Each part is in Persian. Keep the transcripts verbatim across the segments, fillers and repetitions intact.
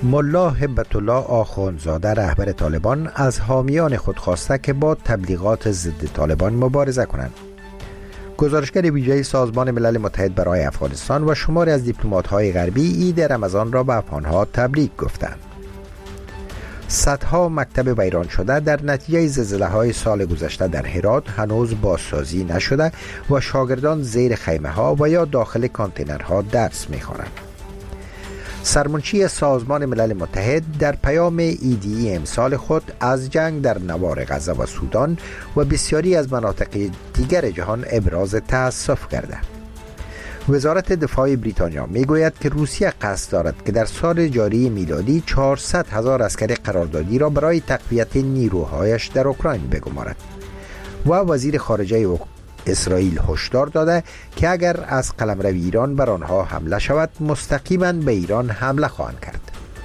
ملا هبت الله آخوندزاده رهبر طالبان از حامیان خود خواسته که با تبلیغات ضد طالبان مبارزه کنند. گزارشگر ویژه سازمان ملل متحد برای افغانستان و شماری از دیپلمات‌های غربی عید رمضان را به افغان‌ها تبریک گفتند. صدها مکتب ویران شده در نتیجه زلزله‌های سال گذشته در هرات هنوز بازسازی نشده و شاگردان زیر خیمه‌ها و یا داخل کانتینرها درس می‌خوانند. سرمنشی سازمان ملل متحد در پیام عیدی امسال خود از جنگ در نوار غزه و سودان و بسیاری از مناطق دیگر جهان ابراز تأسف کرده. وزارت دفاع بریتانیا میگوید که روسیه قصد دارد که در سال جاری میلادی چهارصد هزار عسکر قراردادی را برای تقویت نیروهایش در اوکراین بگمارد و وزیر خارجه اسرائیل هشدار داده که اگر از قلمرو ایران بر آنها حمله شود مستقیما به ایران حمله خواهند کرد.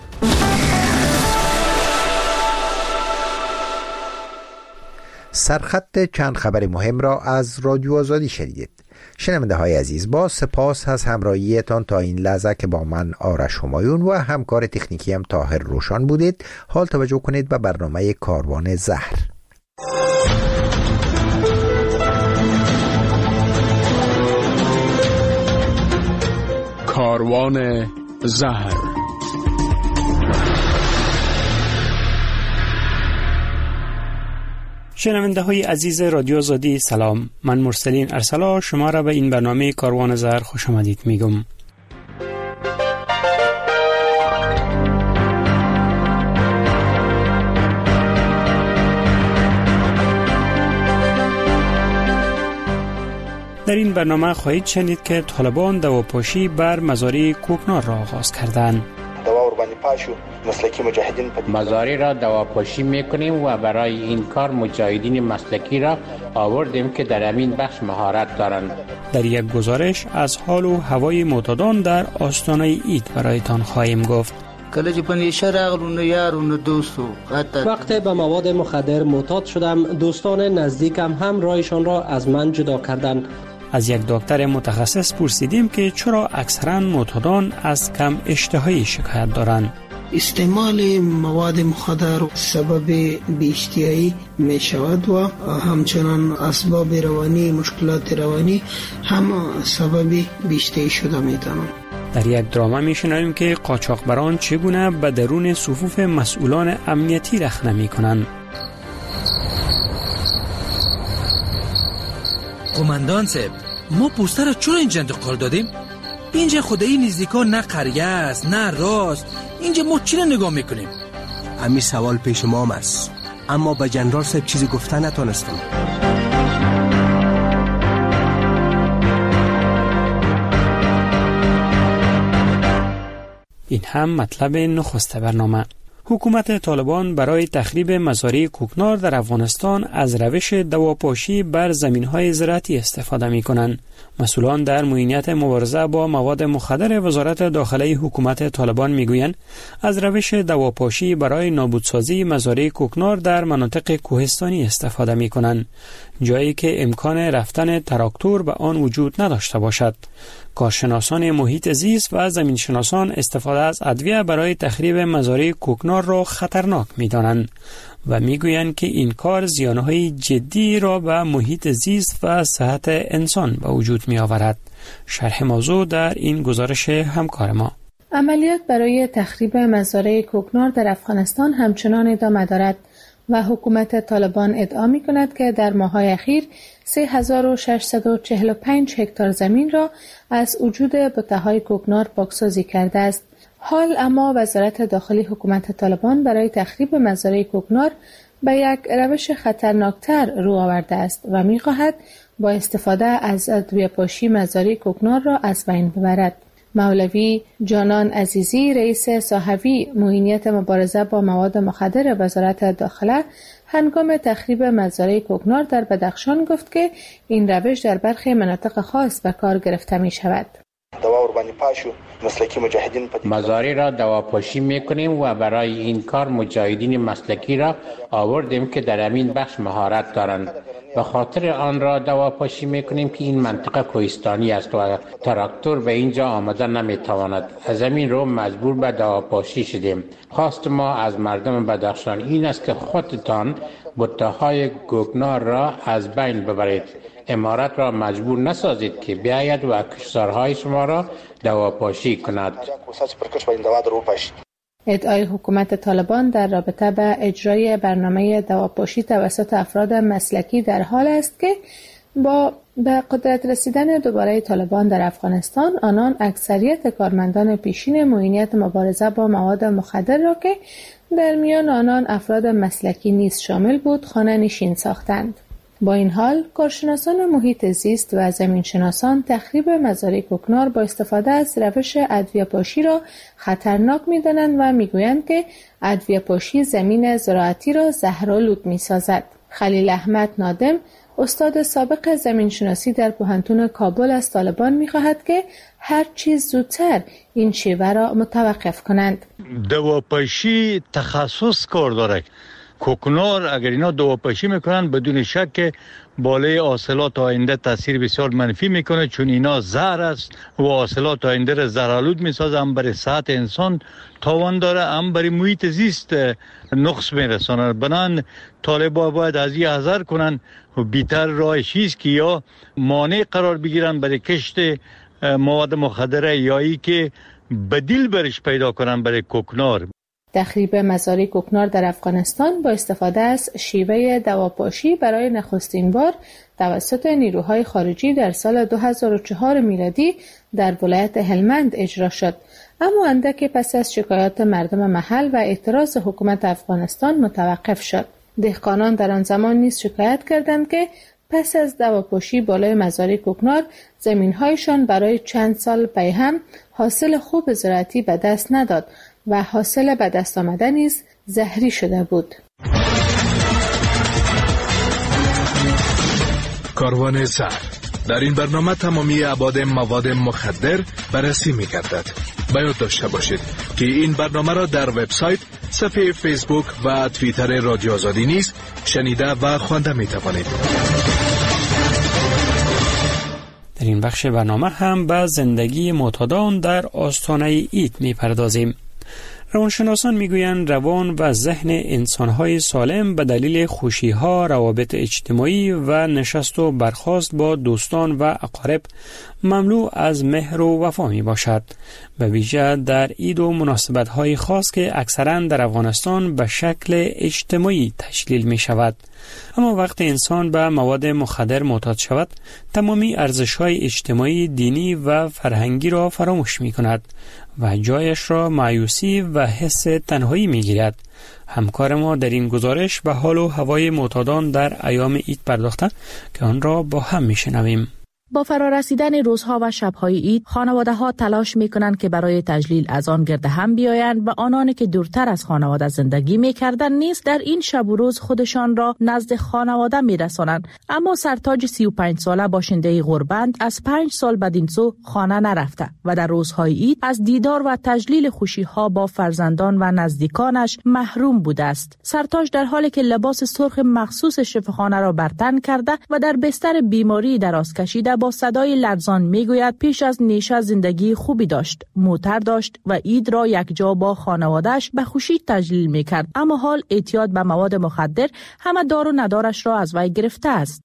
سرخط چند خبر مهم را از رادیو آزادی شنیدید. شنونده های عزیز، با سپاس از همراهیتان تا این لحظه که با من آرش همایون و همکار تکنیکی هم طاهر روشان بودید. حال توجه کنید به برنامه کاروان زهر. کاروان زهر. شنونده های عزیز رادیو آزادی سلام، من مرسلین ارسلا شما را به این برنامه کاروان زهر خوش آمدید میگم. در این برنامه خواهید شنید که طالبان دواپاشی بر مزارع کوکنار را آغاز کردند. مزارع را دواپاشی میکنیم و برای این کار مجاهدین مسلکی را آوردیم که در همین بخش مهارت دارند. در یک گزارش از حال و هوای معتادان در آستانه عید برایتان خواهیم گفت. وقتی به مواد مخدر معتاد شدم، دوستان نزدیکم هم رایشان را از من جدا کردند. از یک دکتر متخصص پرسیدیم که چرا اکثرا معتادان از کم اشتهایی شکایت دارند. استعمال مواد مخدر سبب بی‌اشتهایی می شود و همچنان اسباب روانی، مشکلات روانی هم سبب بی‌اشتهایی شده می توانند. در یک درامه می شنویم که قاچاقبران چگونه به درون صفوف مسئولان امنیتی رخنه می کنند. قماندان صاحب، ما پوستر را چرا اینجا انتقال دادیم؟ اینجا خدایی نزدیکا نه قریه است نه راست. اینجا ما چی را نگاه میکنیم؟ امی سوال پیش ما هم است، اما به جنرال صاحب چیزی گفتن نتونستم. این هم مطلب نخست برنامه. حکومت طالبان برای تخریب مزارع کوکنار در افغانستان از روش دواپاشی بر زمین‌های زراعتی استفاده می‌کنند. مسئولان در معینیت مبارزه با مواد مخدر وزارت داخلی حکومت طالبان می‌گویند از روش دواپاشی برای نابودسازی مزارع کوکنار در مناطق کوهستانی استفاده می‌کنند، جایی که امکان رفتن تراکتور به آن وجود نداشته باشد. کارشناسان محیط زیست و زمینشناسان استفاده از ادویه برای تخریب مزارع کوکنار را خطرناک می‌دانند و می‌گویند که این کار زیانهای جدی را به محیط زیست و صحت انسان به وجود می‌آورد. شرح موضوع در این گزارش همکار ما. عملیات برای تخریب مزارع کوکنار در افغانستان همچنان ادامه دارد و حکومت طالبان ادعا می‌کند که در ماه‌های اخیر سه هزار و ششصد و چهل و پنج هکتار زمین را از وجود بوته‌های کوکنار پاکسازی کرده است. حال اما وزارت داخلی حکومت طالبان برای تخریب مزارع کوکنار به یک روش خطرناکتر رو آورده است و می‌خواهد با استفاده از ادویه‌پاشی مزارع کوکنار را از بین ببرد. مولوی جانان عزیزی، رئیس صاحبی معینیت مبارزه با مواد مخدر وزارت داخله، هنگام تخریب مزارع کوکنار در بدخشان گفت که این روش در برخی مناطق خاص به کار گرفته می شود. مزارع را دواپاشی میکنیم و برای این کار مجاهدین مسلکی را آوردیم که در همین بخش مهارت دارند. به خاطر آن را دواپاشی میکنیم که این منطقه کوهستانی است و تراکتور به اینجا آمده نمیتواند. از همین رو مجبور به دواپاشی شدیم. خواست ما از مردم بدخشان این است که خودتان بته‌های کوکنار را از بین ببرید. امارت را مجبور نسازید که بیاید و کشتزارهای شما را دواپاشی کند. ادعای حکومت طالبان در رابطه با اجرای برنامه دواپاشی توسط افراد مسلکی در حال است که با به قدرت رسیدن دوباره طالبان در افغانستان، آنان اکثریت کارمندان پیشین معینیت مبارزه با مواد مخدر را که در میان آنان افراد مسلکی نیز شامل بود، خانه نشین ساختند. با این حال، کارشناسان محیط زیست و زمینشناسان تخریب مزارع کوکنار با استفاده از روش ادویه‌پاشی را خطرناک می‌دانند و می‌گویند که ادویه‌پاشی زمین زراعتی را زهرآلود می‌سازد. خلیل احمد نادم، استاد سابق زمینشناسی در پوهنتون کابل از طالبان می‌خواهد که هر چیز زودتر این شیوه را متوقف کنند. دواپاشی تخصص کار دارد. کوکنار اگر اینا دواپاشی میکنن بدون شک که بالای حاصلات آینده تاثیر بسیار منفی میکنه، چون اینا زهر است و حاصلات آینده را زهرآلود میسازه. هم برای صحت انسان تاوان داره، هم برای محیط زیست نقص میرسانه. بنان طالبا باید از این حذر کنن و بیتر راه چیز که یا مانع قرار بگیرن برای کشت مواد مخدره یا ای که بدیل برش پیدا کنن برای کوکنار. تخریب مزارع کوکنار در افغانستان با استفاده از شیوه دواپاشی برای نخستین بار توسط نیروهای خارجی در سال دو هزار و چهار میلادی در ولایت هلمند اجرا شد، اما اندک پس از شکایات مردم محل و اعتراض حکومت افغانستان متوقف شد. دهقانان در آن زمان نیز شکایت کردند که پس از دواپاشی بالای مزارع کوکنار زمین‌هایشان برای چند سال پی هم حاصل خوب زراعتی به دست نداد و حاصل به دست آمده نیز زهری شده بود. کاروان زهر. در این برنامه تمامی ابعاد مواد مخدر بررسی می‌گردد. باید داشته باشید که این برنامه را در وبسایت، صفحه فیسبوک و توییتر رادیو آزادی نیز شنیده و خوانده می‌توانید. در این بخش برنامه هم به زندگی معتادان در آستانه عید می‌پردازیم. روانشناسان میگویند روان و ذهن انسان‌های سالم به دلیل خوشی‌ها، روابط اجتماعی و نشست و برخاست با دوستان و اقارب مملو از مهر و وفا می باشد. به ویژه در عید و مناسبت‌های خاص که اکثراً در افغانستان به شکل اجتماعی تشکیل می شود. اما وقتی انسان به مواد مخدر معتاد شود، تمامی ارزش‌های اجتماعی، دینی و فرهنگی را فراموش می کند و جایش را مایوسی و حس تنهایی می گیرد. همکار ما در این گزارش به حال و هوای معتادان در ایام عید پرداخته که آن را با هم می شنویم. با فرارسیدن روزها و شبهای عید، خانواده ها تلاش می کنند که برای تجلیل از آن گرد هم بیایند و آنانی که دورتر از خانواده زندگی می کردند نیز در این شب و روز خودشان را نزد خانواده می رسانند. اما سرتاج سی و پنج ساله باشنده غربند از پنج سال بدین سو خانه نرفته و در روزهای عید از دیدار و تجلیل خوشی ها با فرزندان و نزدیکانش محروم بوده است. سرتاج در حالی که لباس سرخ مخصوص شفاخانه را بر تن کرده و در بستر بیماری دراز کشیده با صدای لرزان میگوید پیش از نیشه زندگی خوبی داشت، موتر داشت و عید را یک جا با خانواده‌اش به خوشی تجلیل میکرد، اما حال اعتیاد به مواد مخدر همه دار و ندارش را از وی گرفته است.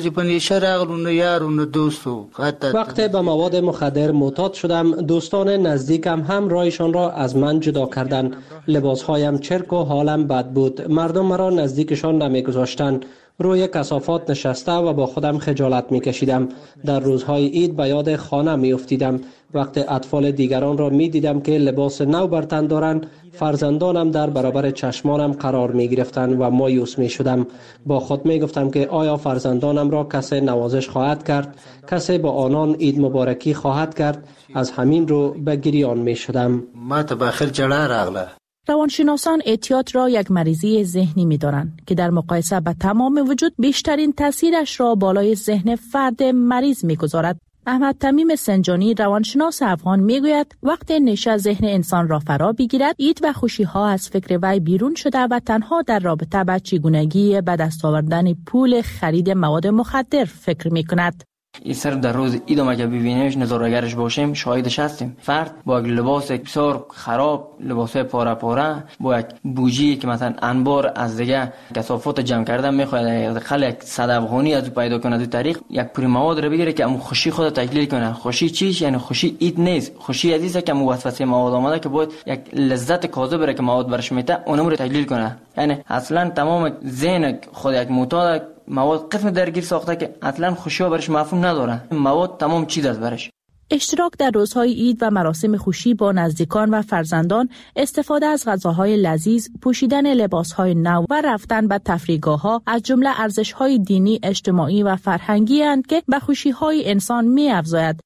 وقتی به مواد مخدر معتاد شدم، دوستان نزدیکم هم رایشان را از من جدا کردند. لباسهایم چرک و حالم بد بود. مردم مرا نزدیکشان نمیگذاشتند. روی کثافات نشسته و با خودم خجالت می کشیدم. در روزهای عید به یاد خانه می افتیدم. وقتی اطفال دیگران را می دیدم که لباس نو بر تن دارند، فرزندانم در برابر چشمانم قرار می گرفتند و مایوس می شدم. با خود می گفتم که آیا فرزندانم را کسی نوازش خواهد کرد؟ کسی با آنان عید مبارکی خواهد کرد؟ از همین رو به گریان می شدم. ما ته بخیر جړه راغله. روانشناسان اعتیاد را یک مریضی ذهنی می‌دانند که در مقایسه با تمام وجود بیشترین تاثیرش را بالای ذهن فرد مریض می‌گذارد. احمد تمیم سنجانی روانشناس افغان میگوید وقتی نشه ذهن انسان را فرا بگیرد، عید و خوشی ها از فکر وی بیرون شده و تنها در رابطه با چگونگی به دست آوردن پول خرید مواد مخدر فکر می کند. این سر در روز عید ما که ببینیمش نظاره‌گرش باشیم شاهدش هستیم. فرد با یک لباس بسیار خراب، لباس پاره پاره، با یک بوجی که مثلا انبار از دیگه کثافات جمع کردن میخواد خل یک صد افغانی از پیدا کنه، دو طریق یک پوری مواد رو بگیره که امو خوشی خود تجلیل کنه. خوشی چیش؟ یعنی خوشی عید نیست. خوشی عزیزه که امو وسوسه مواد آمده که باید یک لذت کاذب رو که مواد برش میته اونم رو تجلیل کنه. یعنی اصلا تمام ذهن خود یک معتاد مواد قسم درگیر ساخته که اصلا خوشی برش مفهوم نداره. مواد تمام چیز است برش. اشتراک در روزهای عید و مراسم خوشی با نزدیکان و فرزندان، استفاده از غذاهای لذیذ، پوشیدن لباسهای نو و رفتن به تفریحگاه‌ها از جمله ارزش‌های دینی، اجتماعی و فرهنگی اند که به خوشی‌های انسان می‌افزاید.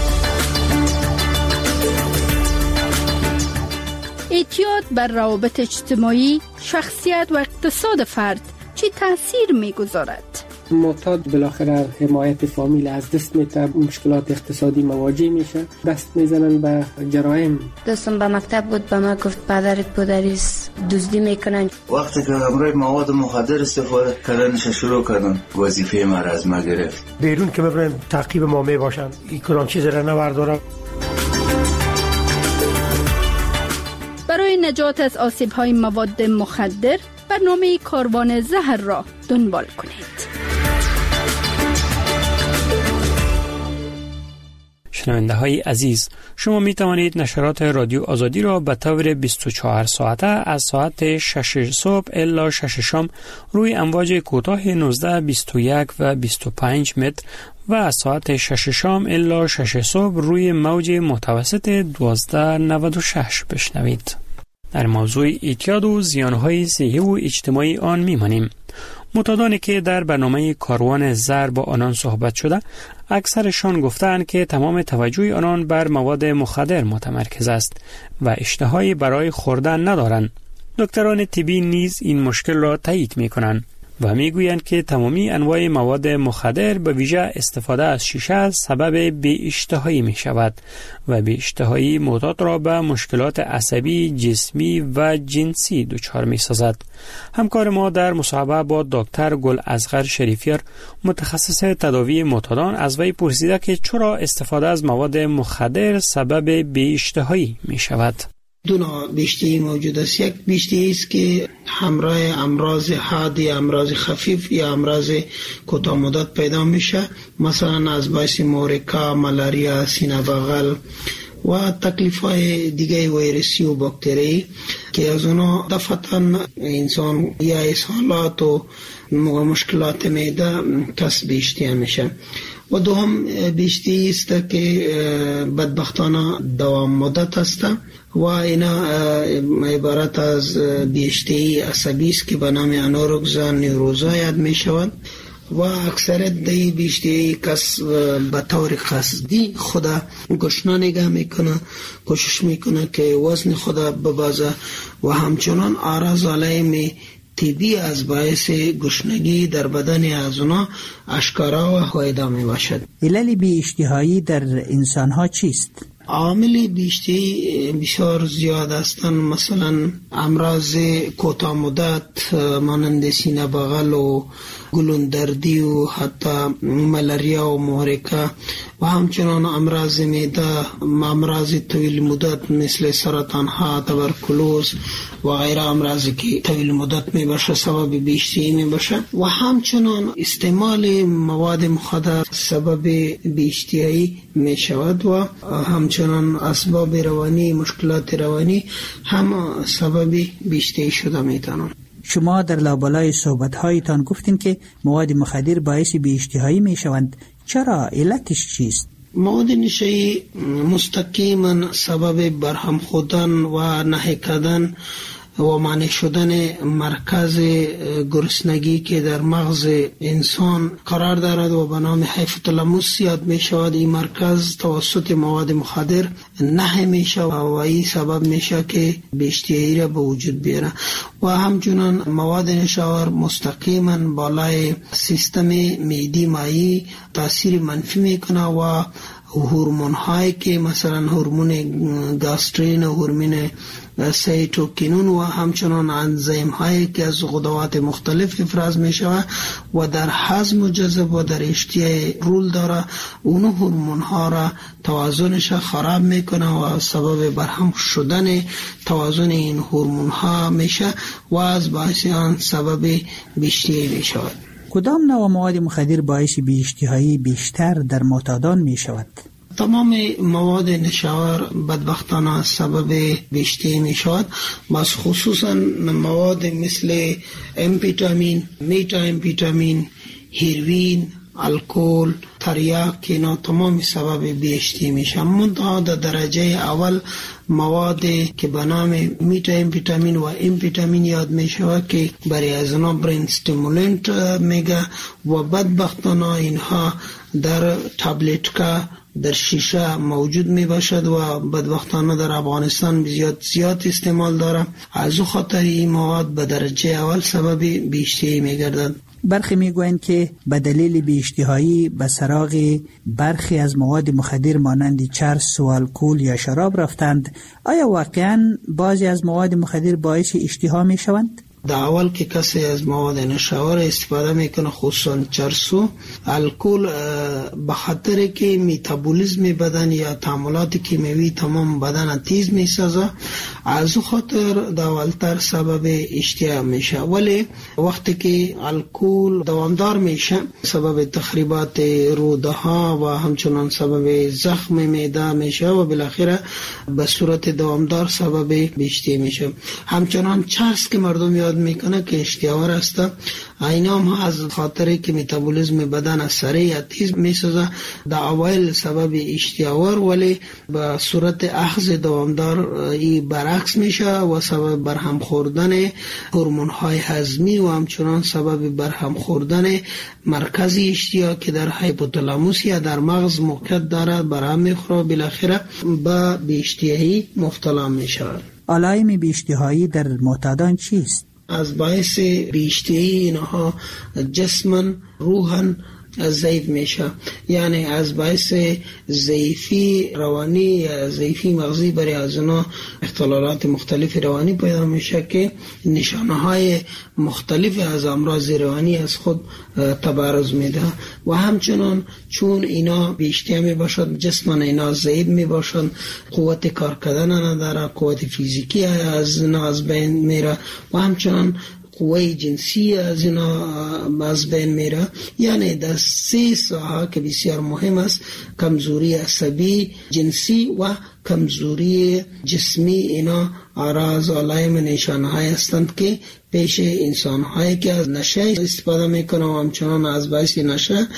اعتیاد بر روابط اجتماعی، شخصیت و اقتصاد فرد چی تاثیر می‌گذارد؟ معتاد بالاخره حمایت فامیل از دست میده، مشکلات اقتصادی مواجه میشه، دست میزنن به جرایم. دوستم به مکتب بود، به ما گفت پدرت پدریس دزدی میکنن. وقتی که امروز مواد مخدر استفاده کردنش شروع کردن، وظیفه ما را از ما گرفت. بیرون که ببینن تعقیب ما میباشن، این کدام چیز را نبردارن. برای نجات از آسیب‌های مواد مخدر برنامه کاروان زهر را دنبال کنید. شنونده های عزیز، شما می توانید نشرات رادیو آزادی را به طور بیست و چهار ساعته از ساعت شش صبح الی شش شام روی امواج کوتاه نوزده، بیست و یک و بیست و پنج متر و از ساعت شش شام الی شش صبح روی موج متوسط دوازده نود و شش بشنوید. در موضوع اعتیاد و زیانهای صحی و اجتماعی آن میمانیم. معتادانی که در برنامه کاروان زهر با آنان صحبت شده، اکثرشان گفتند که تمام توجه آنان بر مواد مخدر متمرکز است و اشتهایی برای خوردن ندارند. دکتران طبی نیز این مشکل را تایید می‌کنند و میگویند که تمامی انواع مواد مخدر به ویژه استفاده از شیشه سبب بی‌اشتهایی می شود و بی‌اشتهایی معتاد را به مشکلات عصبی، جسمی و جنسی دچار می سازد. همکار ما در مصاحبه با دکتر گل اصغر شریفیار، متخصص تداوی معتادان، از وی پرسیده که چرا استفاده از مواد مخدر سبب بی‌اشتهایی می شود. دو نوع بیشتری موجود است. یک بیشتری است که همراه امراض حادی، امراض خفیف یا امراض کوتاه مدت پیدا میشه، مثلا از باعث مورکا، ملاریا، سینه بغل و تکلیف‌های دیگه ویروسی و باکتری که از اونا دفعتاً انسان یا اسهالات و مشکلات معده کسب اشتها میشه. و دوم بیشتری است که بدبختانه دوام مدت است و اینا عبارت از بیشتری عصبی است که به نام انورکسیا نیوروزا یاد می شود و اکثرت دی بیشتری کس به طور قصدی خدا گشنه نگاه میکنه، کوشش میکنه که وزن خدا ببازه و همچنان آراز علائم طبی از باعث گشنگی در بدن از اونا اشکارا و هایدا می باشد. علل بی اشتهایی در انسان ها چیست؟ عامل بیشتری بسیار زیاد هستند، مثلا امراض کوتاه مدت مانند سینه بغل و گلوندردی و حتی ملاریا و محرکه و همچنان امراض معده، امراض طویل مدت مثل سرطان ها، تبرکلوز و غیره امراضی که طویل مدت می باشه سبب بیشتری می باشه و همچنان استعمال مواد مخدر سبب بیشتری می شود و همچنان اسباب روانی، مشکلات روانی هم سبب بیشتری شده می تانند. شما در لابلای صحبت‌هایتان گفتین که مواد مخدر باعث بی‌اشتهایی می‌شوند. چرا؟ علتش چیست؟ مواد نشایی مستقیما سبب برهم خودن و نهی کردن و مانع شدن مرکز گرسنگی که در مغز انسان قرار دارد و به نام هایپوتالاموس یاد می شود. این مرکز توسط مواد مخدر نه می شود و این سبب می شود که بی اشتهایی را به وجود بیاره و همچنان مواد نشاور مستقیما بالای سیستم معده مایی تاثیر منفی می کنه و هورمون هایی که مثلا هورمون گاسترین و هورمون سیتوکینون و همچنان انزیم هایی که از غدوات مختلف افراز می شود و در هضم و جذب و در اشتها رول داره، اون هورمون ها را توازنش خراب میکنه و سبب برهم شدن توازن این هورمون ها میشه و از باعث آن سبب بیشتری می شود. کدام نوع مواد مخدر باعث بی اشتهایی بیشتر در معتادان می شود؟ تمام مواد نشاور بدبختانه سبب بیشتری می شود، بس خصوصا مواد مثل امفیتامین، میتا امفیتامین، هیروین، الکل، تریاک که اینا تمام سبب بیشتری می شود. منتها در درجه اول مواد که به نام میتا امفیتامین و امفیتامین یاد می شود که برای از اونا برین استیمولنت میگه و بدبختانه اینها در تابلت که در شیشه موجود می باشد و بدبختانه در افغانستان زیاد زیاد استعمال داره. از او خاطر این مواد به درجه اول سبب بیشتری می گردد. برخی می گویند که به دلیل بی اشتهایی به سراغ برخی از مواد مخدر مانند چرس و الکل یا شراب رفتند. آیا واقعا بعضی از مواد مخدر باعث اشتها می شوند؟ در اول که کسی از مواد نشاور استفاده میکنه خصوصا چرس و الکل به خاطر که میتابولیسم بدن یا تعاملات کیمیایی تمام بدن تیز میسازه، از خاطر در اولتر سبب اشتها میشه. ولی وقتی که الکل دوامدار میشه سبب تخریبات روده ها و همچنان سبب زخم معده میشه و بالاخره به صورت دوامدار سبب بیشتری میشه. همچنان چرس که مردم یاد میکنه که اشتهاور است، اینا هم از خاطر که میتابولیسم بدن از سریع تیز میسازه در اوایل سبب اشتهاور، ولی به صورت اخذ دوامدار این برعکس میشه و سبب برهم خوردن هورمون های هضمی و همچنان سبب برهم خوردن مرکز اشتها که در هایپوتالاموس یا در مغز موقعیت داره برهم میخوره، بالاخره به بیشتهایی مبتلا میشه. علائم بیشتهایی در معتادان چیست؟ از باعث بیشتری اینها جسماً روحاً ضعیف میشه، یعنی از باعث ضعیفی روانی یا ضعیفی مغزی برای از اونا اختلالات مختلف روانی پیدا میشه که نشانه های مختلف از امراض روانی از خود تبرز میده و همچنان چون اینا بیشتر می باشد جسم اینا ضعیف می باشد، قوت کار کردن نداره، قوت فیزیکی از اینا از بین میره و همچنان قوه جنسی از اینا از بین میره. یعنی در سه ساحه که بسیار مهم است، کمزوری عصبی، جنسی و کمزوری جسمی، اینا آراز علائم نشانه های هستند که پیش انسان هایی که از نشه استفاده میکنه و همچنان از باعث نشه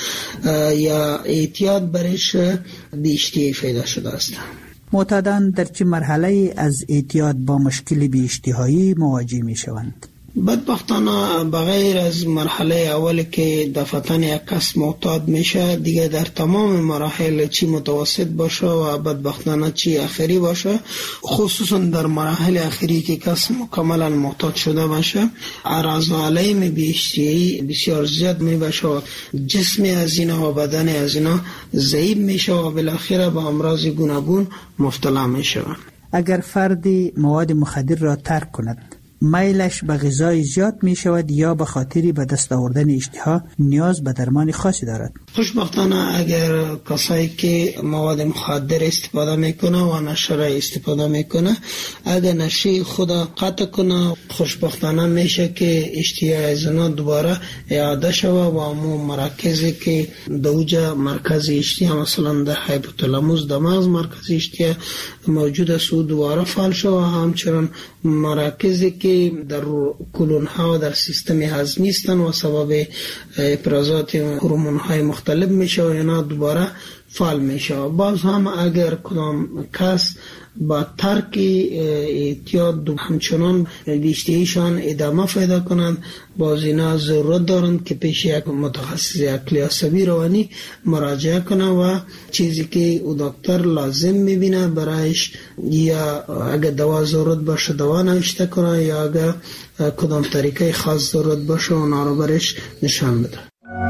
یا اعتیاد برش بیشتری پیدا شده است. معتادان در چه مرحله از اعتیاد با مشکل بی اشتهایی مواجه می شوند؟ بدبختانه بغیر از مرحله اولی که دفعتن یک کس معتاد میشه، دیگه در تمام مراحل چی متوسط باشه و بدبختانه چی اخری باشه، خصوصا در مراحل اخری که کس مکملا معتاد شده باشه، اعراض و علائم بی اشتهایی بسیار زیاد می باشه و جسم از اینا و بدن از اینا ضعیف میشه و بالاخره به امراض گوناگون مبتلا میشه. اگر فردی مواد مخدر را ترک کند، میلش به غذای زیاد می شود یا به خاطری به دست آوردن اشتها نیاز به درمان خاصی دارد؟ خوشبختانه اگر کسایی که مواد مخدر استفاده میکنه و نشه را استفاده میکنه، اگر نشه خدا قطع کنه، خوشبختانه میشه که اشتها از اونا دوباره اعاده شوه و امو مراکزی که دوجه مرکز اشتها مثلا در هایپوتالاموس در مغز مرکز اشتها موجود است و دوباره فعال شوه، همچنان مراکزی که در کلون ها و در سیستم هضمی هستند و سبب افرازات هورمون های مختلف میشه و اینا دوباره فعال میشه. باز هم اگر کدام کس با ترک اعتیاد همچنان بیشتریشان ادامه پیدا کنند. باز اینا ضرورت دارند که پیش یک متخصص عقلی عصبی روانی مراجعه کنند و چیزی که او دکتر لازم میبینه برایش، یا اگر دوا ضرورت باشه دوا نوشته کنه، یا اگر کدام طریقه خاص ضرورت باشه اونا رو برش نشان بده.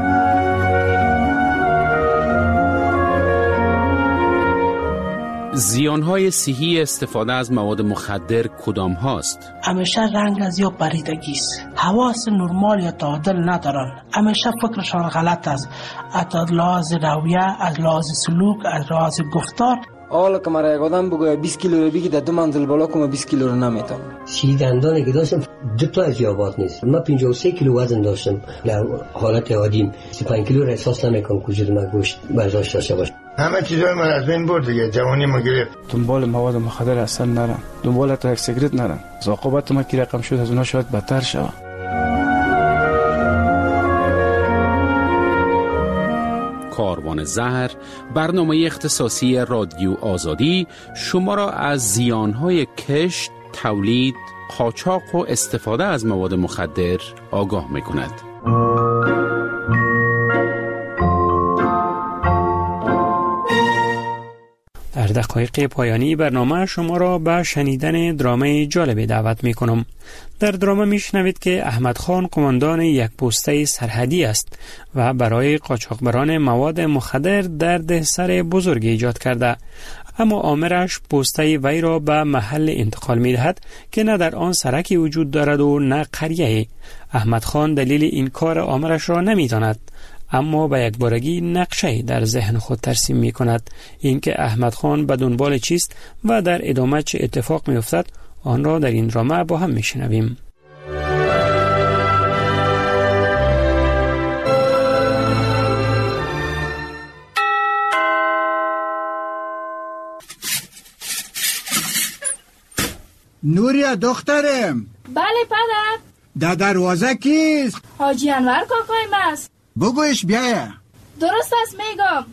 زیانهای صحی استفاده از مواد مخدر کدام هاست؟ همیشه رنگ از یا پریدگی است، حواس نرمال یا تعادل ندارن، همیشه فکرشان غلط است، از لحاظ رویه، از لحاظ سلوک، از لحاظ گفتار. حالا که مرا یک آدم بگوید بیست کیلو رو بگی در دو منزل بالا کنم بیست کیلو رو نمیتونم. سی دندانی که داشتم دو تا از یابات نیست. من پنجاه و سه کیلو وزن داشتم. در حالت عادیم سی و پنج کیلو رو احساس نمیکنم که وجود من گوشت برداشت داشته باشه. همه چیزای من از بین برد دیگه، جوانی ما گرفت. دنبال مواد مخدر اصلا نرم، دنبال تا یک سیگرت نرم. عاقبت ما کی رقم شد از اونها شاید بدتر شود. کاروان زهر، برنامه اختصاصی رادیو آزادی، شما را از زیانهای کشت، تولید، قاچاق و استفاده از مواد مخدر آگاه می‌کند. در دقایق پایانی برنامه شما را به شنیدن درامه جالبی دعوت می کنم. در درامه می شنوید که احمد خان قماندان یک پسته سرحدی است و برای قاچاقبران مواد مخدر درد سر بزرگ ایجاد کرده، اما آمرش پسته وی را به محل انتقال می دهد که نه در آن سرکی وجود دارد و نه قریه. احمد خان دلیل این کار آمرش را نمی داند، اما به یک بارگی نقشه در ذهن خود ترسیم می کند. اینکه احمد خان به دنبال چیست و در ادامه چه اتفاق می افتد، آن را در این درامه با هم می شنویم. نوریا دخترم. بله پدر. در دروازه کیست؟ حاجی انور کاکایم است. بگویش بیایه. درست است میگم.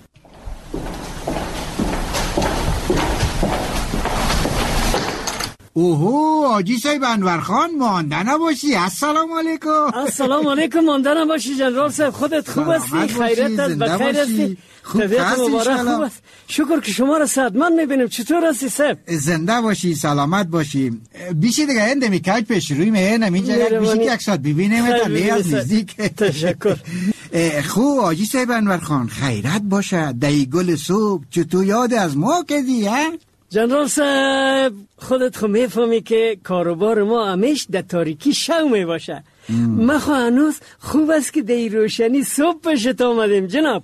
اوهو حاجی صاحب انور خان، مانده نباشی. السلام علیکم. السلام علیکم. مانده نباشی جنرال صاحب. خودت خوب هستی؟ خیرت است؟ بخیر هستی؟ طبیعت مبارک خوب است؟ شکر که شما را صحتمند میبینیم. چطور هستی صاحب؟ زنده باشی، سلامت باشی. بیشی دیگه هنده میکاج پیش روی مهنم اینجا بیشی که یک ساعت ببینیم لی از نزدیک. تشکر. خوب حاجی صاحب انور خان، خیرت باشه. دی گل صبح چطور یاد از ما کردی ها؟ جنرال صاحب خودت خو میفهمی که کاروبار ما همیش در تاریکی شو میباشه. ما خو هنوز خوب است که در روشنی صبح پشت آمدیم جناب.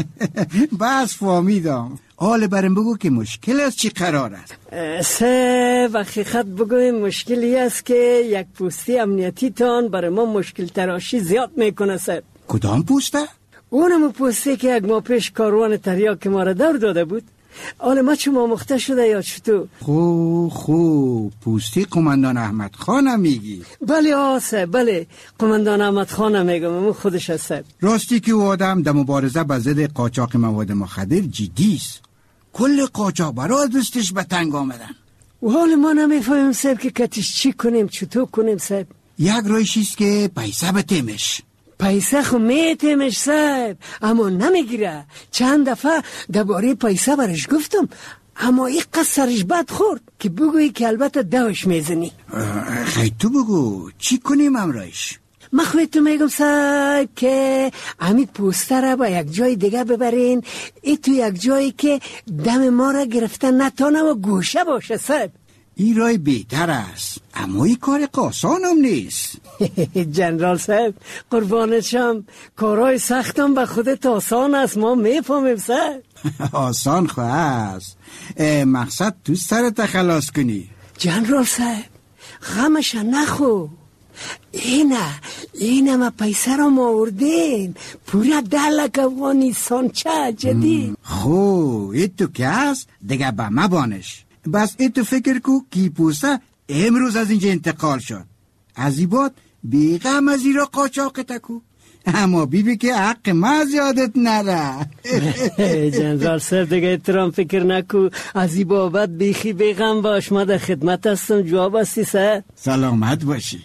بس فهمیدم. حال برم بگو که مشکل است چی قرار است؟ سه و حقیقت بگویم مشکلی است که یک پوستی امنیتی تان برای ما مشکل تراشی زیاد میکنه صاحب. کدام پوسته؟ اونم پوستی که یک ماه پیش کاروان تریاک ما را دور داده بود. حالا ما چون آموخته شده یا چطور؟ خو خو پوستی قماندان احمد خانم میگی؟ بله آسه بله قماندان احمد خانم میگم، اون خودش هست. راستی که او آدم در مبارزه با ضد قاچاق مواد مخدر جدی است. کل قاچاق برا دستش به تنگ آمدن. و حال ما نمیفهمیم صاحب که کتش چی کنیم چطور کنیم صاحب. یک رایشیست که پیسه بتیمش. پیسه خو میتیمش صاحب، اما نمیگیره. چند دفعه درباره پیسه برش گفتم، اما این قصد سرش بد خورد که بگویی که البته دوش میزنی. خیلی تو بگو چی کنیم امرایش؟ من خواهی تو میگم صاحب که امید پوسته را با یک جای دیگه ببرین، ای تو یک جایی که دم ما را گرفتن نتانه و گوشه باشه صاحب. این رای بهتر است، اما این کار آسان هم نیست. جنرال صاحب قربانشم، کارهای سختم به خودت آسان است، ما میفهمیم صاحب. آسان خواه است، مقصد تو سرت خلاص کنی. جنرال صاحب غمش نخو، اینه اینه ما پیسه را ما آوردیم پورا ده لک افغانستان چه جدید. خو ای تو که هست دیگه به ما بانش. بس ای تو فکر کو کی پوسته امروز از اینجا انتقال شد، از این بعد بیغم از این را قاچاق تکو. اما بیبی که حق ما زیادت نره. جنرال سر دیگه احترام فکر نکو، از این بابت بیخی بیغم باش، ما در خدمت هستم. جواب هستی سر؟ سلامت باشی.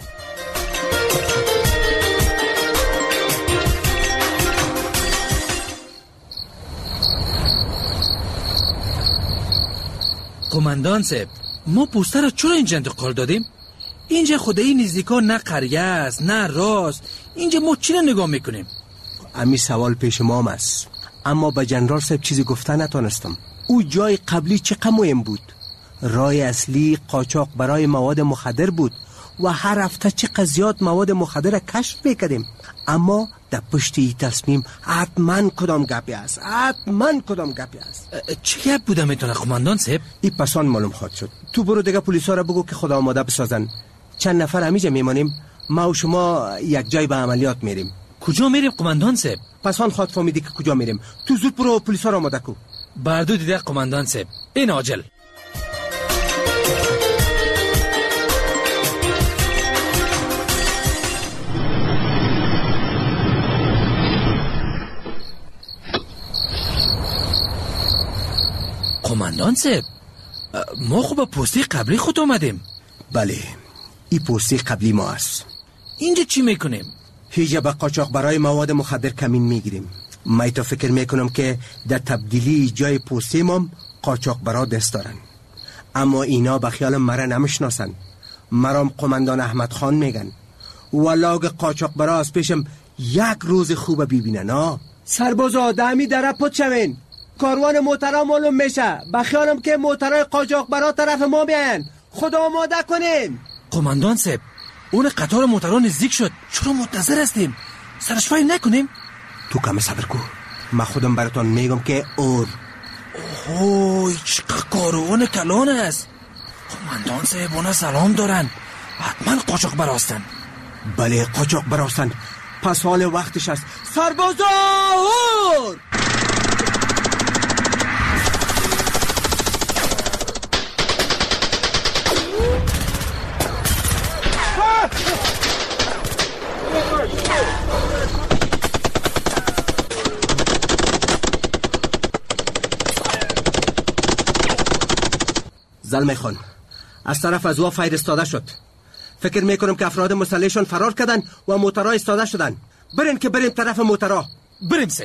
قماندان صاحب، ما پوسته را چرا اینجا انتقال دادیم؟ اینجا خدایی نزدیکا نه قریه است نه راست. اینجا ما چی را نگاه میکنیم؟ امی سوال پیش ما است، اما به جنرال صاحب چیزی گفته نتونستم. او جای قبلی چقدر مهم بود. راه اصلی قاچاق برای مواد مخدر بود و هر هفته چقدر زیاد مواد مخدر کشف میکردیم. اما در پشت این تصمیم حتما کدام گپی است، حتما کدام گپی است. چه گپ بوده میتونه قماندان صاحب؟ این پسان معلوم خواهد شد. تو برو دیگه پلیسا را بگو که خدا آماده بسازن. چند نفر همیجا میمانیم، ما و شما یک جای به عملیات میریم. کجا میریم قماندان صاحب؟ پسان خواهد فهمیدی که کجا میریم. تو زود برو پلیسا را آماده کو. بردو دیده قماندان صاحب، این عاجل. قماندان صاحب، ما خوب پستی قبلی خود آمدیم. بله، این پستی قبلی ما است. اینجا چی میکنیم؟ هیچ به قاچاق برای مواد مخدر کمین میگیریم. من تو فکر میکنم که در تبدیلی جای پستی ما قاچاق برا دست دارن، اما اینا به خیال مرا نمیشناسن. مرام قماندان احمد خان میگن. ولاگ قاچاق برا از پیشم یک روز خوب ببینن. ها سربازا دمی در پد شوین، کاروان موترا معلوم میشه. بخیالم که موترای قاچاق برا طرف ما بیان. خدا آماده کنین. قماندان صاحب، اون قطار موترا نزدیک شد. چرا منتظر هستیم؟ سرشوایی نکنیم؟ تو کم صبر کو، من خودم براتون میگم که اور. اوه، چقدر کاروان کلان است. قماندان صاحب اونا سلام دارن، حتما قاچاق براستن. بله قاچاق براستن. پس حال وقتش است. سربازا اور! زلمه خان، از طرف از وا فایر استاده شد. فکر میکنم که افراد مسلحشون فرار کردن و موترها استاده شدن. برین که بریم طرف موترها. بریم سه.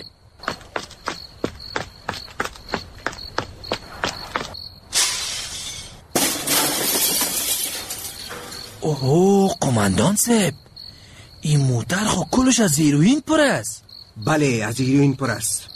اوه قماندان صاحب، این موتر خو کلش از هیروئین پر است. بله از هیروئین پر است.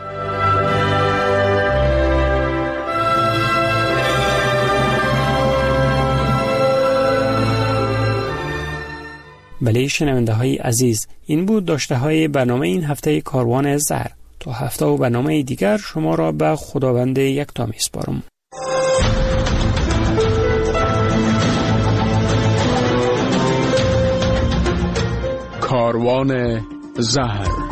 بله شنونده های عزیز، این بود داشته های برنامه این هفته کاروان زهر. تا هفته و برنامه دیگر شما را به خداوند یکتا میسپارم. کاروان زهر.